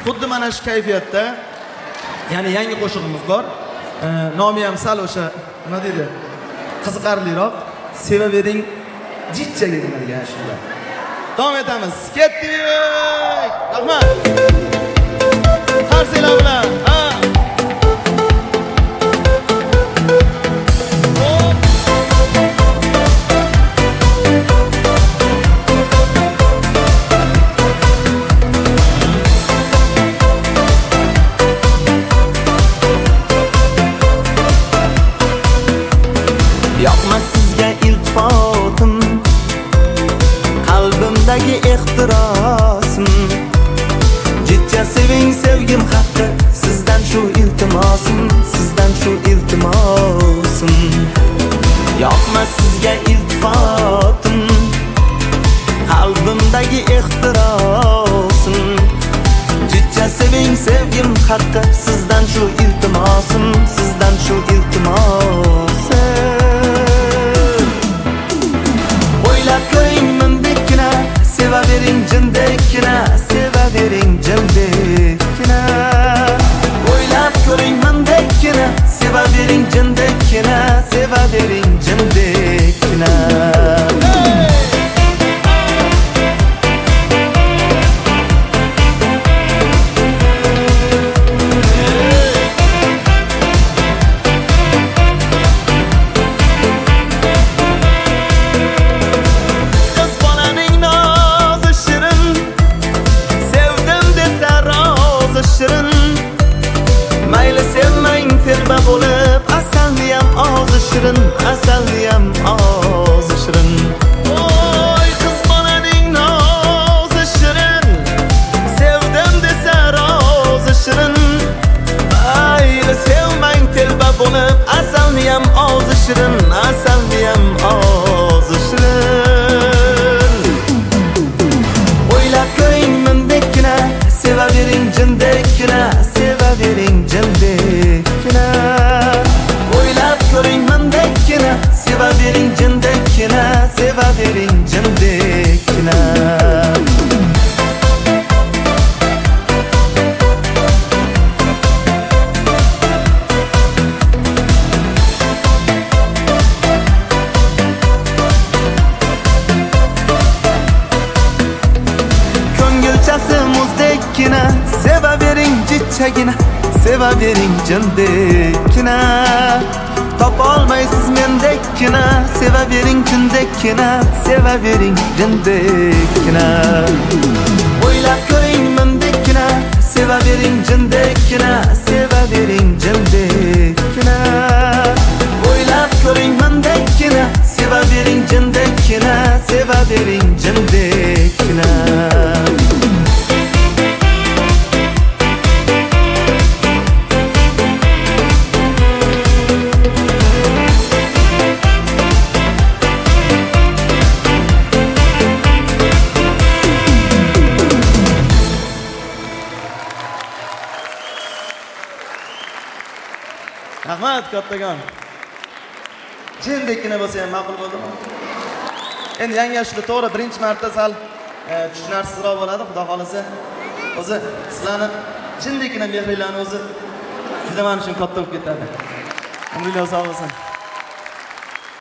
xuddi mana shu kayfiyatda ya'ni yangi qo'shig'imiz bor. Nomi ham sal o'sha nima deydi? Qiziqarliroq. Sevavering jitchaga degan shunday. Davom etamiz. Ketdik. Rahmat. Qarsinglar bilan. Yoqmas sizga iltifotim, qalbimdagi ehtirosim. Jidja seving sevgim haqqi, sizdan shu iltimosim, sizdan shu iltimosim. Yoqmas sizga iltifotim, qalbimdagi ehtirosim. Jidja seving sevgim haqqi, sizdan shu iltimosim, sizdan shu iltimosim. Sevavering jindekina, sevavering jindekina. O'ylab ko'ring mendekina, sevavering jindekina, sevavering jindekina. Mayli sevmang telba bo'lib, asalniyam ozi shirin, asalniyam ozi shirin. Oy qiz bolaning nozi shirin, sevdim desa rozi shirin. Mayli sevmang telba bo'lib, asalniyam ozi shirin, asalniyam ozi shirin. O'ylab ko'ring mendekina, sevavering jindekina, sevavering jindekina. O'ylab ko'ring mendekina, sevavering jindekina, sevavering jindekina. Ko'ngilchasi muzdekina, sevavering jitchagina, sevavering jindekina. Topolmaysiz mendekkina, sevavering jindekina, sevavering jindekina. O'ylab ko'ring mendekkina, sevavering jindekina, sevavering jindekina. O'ylab ko'ring mendekkina, sevavering jindekina, sevavering jindekina. Rahmat kattagon. Jindekkina bo'lsa ham ma'qul bo'ldimi? Endi yangi yoshda to'g'ri birinchi marta sal tushunarsizroq bo'ladi, xudo xolasa. O'zi sizlarni jindekkina mehringlarni o'zi juda men uchun katta bo'lib ketadi. Umringiz sog' bo'lsin.